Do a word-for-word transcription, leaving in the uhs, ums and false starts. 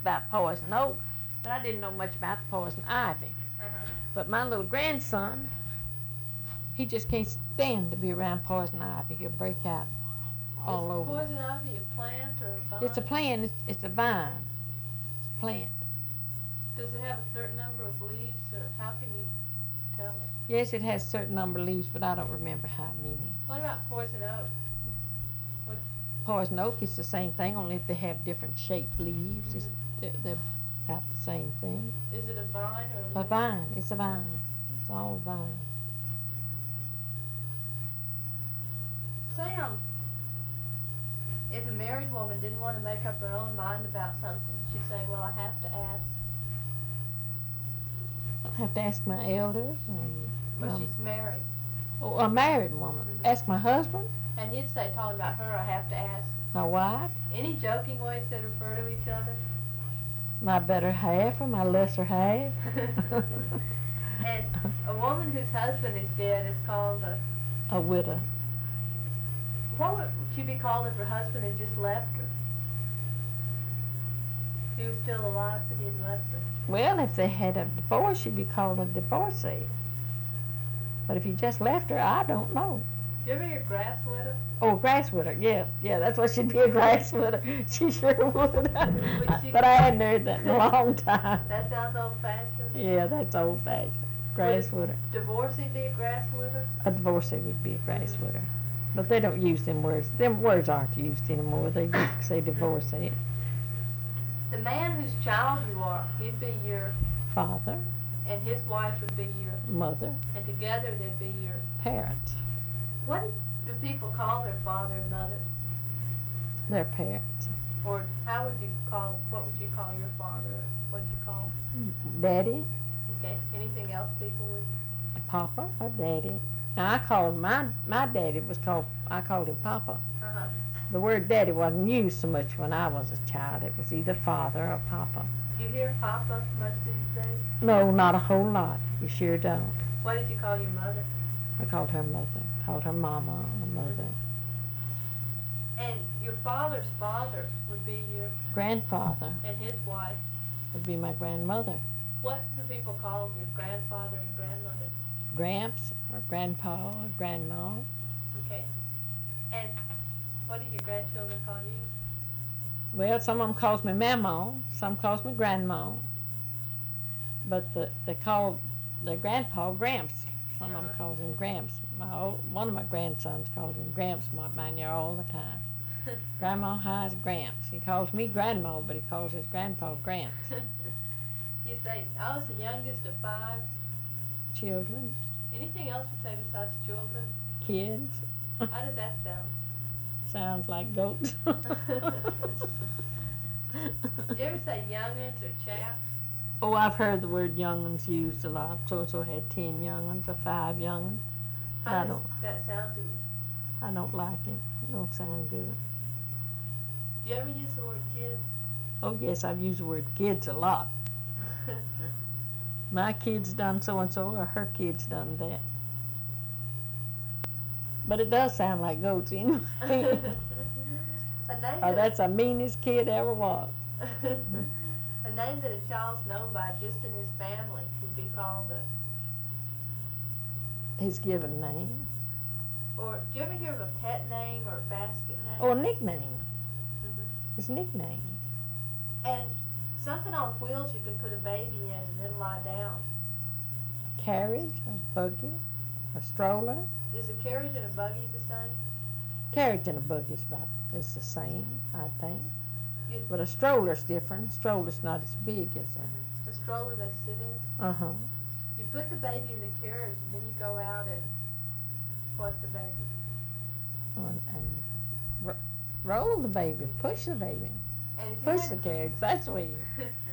about poison oak, but I didn't know much about the poison ivy. Uh-huh. But my little grandson, he just can't stand to be around poison ivy. He'll break out all Is over. poison ivy a plant or a vine? It's a plant. It's, it's a vine. It's a plant. Does it have a certain number of leaves, or how can you tell it? Yes, it has a certain number of leaves, but I don't remember how many. What about poison oak? What? Poison oak is the same thing, only they have different shaped leaves. It's, they're, they're about the same thing. Is it a vine or a A leaf? vine. It's a vine. It's all vine. Say, um, if a married woman didn't want to make up her own mind about something, she'd say, well, I have to ask. I have to ask my elders. And, Well, um, she's married. oh, a married woman. Mhm. Ask my husband, And he'd say, talking about her, I have to ask. my wife, Any joking ways to refer to each other? my better half, or my lesser half. And a woman whose husband is dead is called a... A widow. What would she be called if her husband had just left her? He was still alive, but he had left her. Well, if they had a divorce, she'd be called a divorcee. But if you just left her, I don't know. Did you ever hear grass widow? Oh, grass widow. Yeah, yeah, that's what she'd be, a grass widow. She sure would. she- But I hadn't heard that in a long time. That sounds old-fashioned. Yeah, that's old-fashioned. Grass widow. Divorcee be a grass widow? A divorcee would be a grass widow. But they don't use them words. Them words aren't used anymore. They just say divorcee. The man whose child you are, he'd be your, Father, and his wife would be your, mother, and together they'd be your. parents. What do people call their father and mother? Their parents. Or how would you call, what would you call your father? What would you call? Daddy, Okay, anything else people would? Papa, or Daddy. Now I called my my daddy was called I called him Papa. Uh-huh. The word Daddy wasn't used so much when I was a child. It was either Father or Papa. Do you hear Papa much these days? No, not a whole lot. You sure don't. What did you call your mother? I called her Mother. Called her Mama or Mother. And your father's father would be your, Grandfather and his wife. would be my grandmother. What do people call your grandfather and grandmother? Gramps or Grandpa or Grandma. Okay. And what do your grandchildren call you? Well, some of them calls me Mama, some calls me Grandma. But the, they call their grandpa Gramps. Some of them Uh-huh. calls him Gramps. My old, one of my grandsons calls him Gramps, my mine here all the time. Grandma has Gramps. He calls me Grandma, but he calls his grandpa Gramps. You say, I was the youngest of five. Children, Anything else you say besides children? kids, How does that sound? sounds like goats. Did you ever say young'uns or chaps? Oh, I've heard the word young'uns used a lot. So-and-so had ten young'uns or five young'uns. I How does don't, that sound to you? I don't like it. It don't sound good. Do you ever use the word kids? Oh, yes, I've used the word kids a lot. My kid's done so-and-so, or her kid's done that. But it does sound like goats anyway. A name Oh, that- that's the meanest kid ever was. A name that a child's known by just in his family would be called a, His given name. or do you ever hear of a pet name or a basket name? Or a nickname. Mhm. His nickname. And something on wheels you can put a baby in and it'll lie down. A carriage, a buggy, a stroller. Is a carriage and a buggy the same? Carriage and a buggy is about is the same, I think. You- But a stroller's different. A stroller's not as big as a. The stroller they sit in. Uh huh. You put the baby in the carriage and then you go out and what the baby. And, and ro- roll the baby, push the baby, And if you push had- the carriage. That's where you.